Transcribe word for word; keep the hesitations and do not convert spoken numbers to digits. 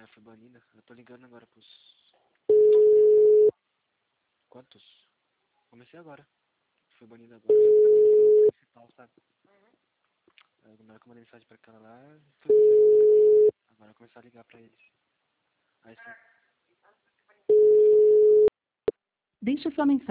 É, foi banida. Eu tô ligando agora pros... Quantos? Comecei agora. Foi banida agora. Foi banida no principal, sabe? Aí, na hora que eu mandei mensagem pra aquela lá, foi banida. Agora eu começar a ligar pra eles. Aí você... Deixe sua mensagem.